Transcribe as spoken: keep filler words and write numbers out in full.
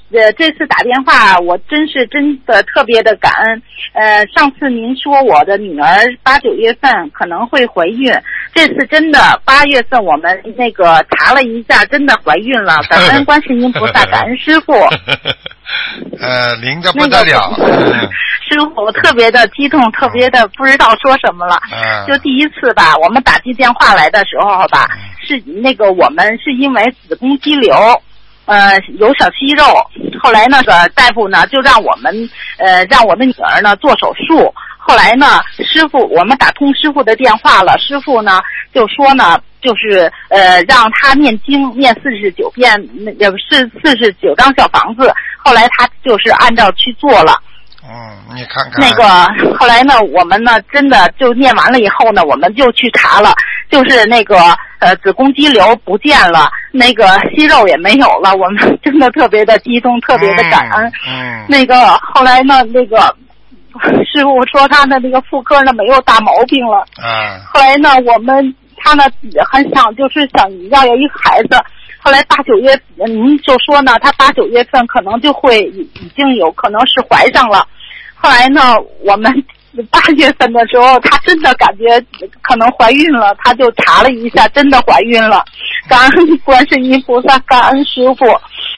呃，这次打电话我真是真的特别的感恩。呃，上次您说我的女儿八九月份可能会怀孕，这次真的八月份我们那个查了一下，真的怀孕了，感恩观世音菩萨，感恩师傅。 呃，灵的不得了。 那个、师傅，我特别的激动，特别的不知道说什么了。 嗯、 就第一次吧，我们打进电话来的时候吧，是那个我们是因为子宫肌瘤。呃，有小息肉，后来那个大夫呢就让我们呃让我的女儿呢做手术。后来呢，师傅我们打通师傅的电话了，师傅呢就说呢，就是呃让他念经念四十九遍，也不是四十九张小房子。后来他就是按照去做了。 嗯，你看看。 那个后来呢，我们呢真的就念完了以后呢，我们就去查了，就是那个呃子宫肌瘤不见了，那个息肉也没有了，我们真的特别的激动，特别的感恩。 嗯。嗯那个后来呢，那个师傅说他的那个妇科呢没有大毛病了。 啊。 后来呢，我们他呢很想就是想要有一个孩子。后来八九月，您就说呢，他八九月份可能就会已经有可能是怀上了。后来呢，我们八月份的时候，他真的感觉可能怀孕了，他就查了一下，真的怀孕了。感恩观世音菩萨，感恩师父。